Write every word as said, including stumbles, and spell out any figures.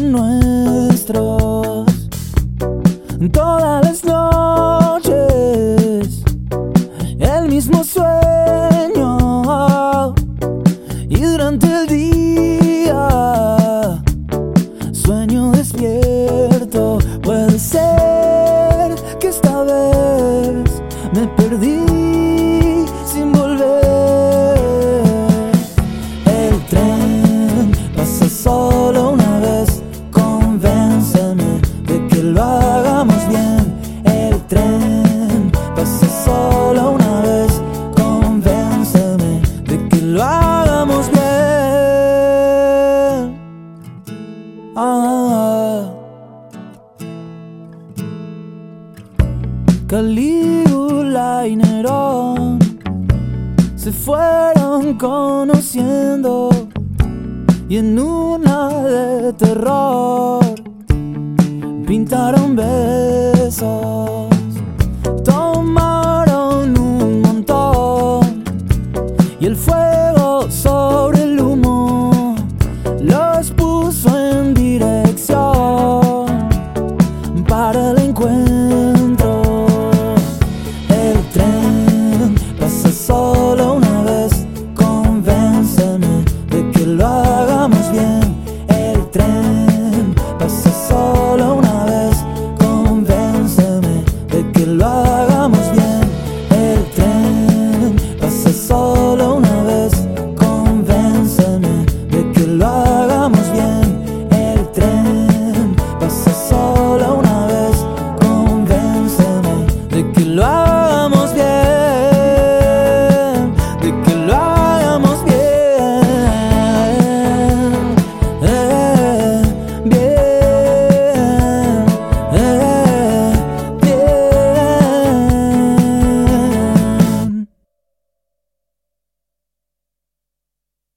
fueron nuestros. Todas las noches el mismo sueño, y durante el día sueño despierto. Puede ser que esta vez me perdí sin volver. El tren pasa solo una vez, convénceme de que lo hagamos bien. El tren pasa solo una vez, convénceme de que lo hagamos bien. Ah. Calígula y Nerón se fueron conociendo, y en una de terror pintaron besos.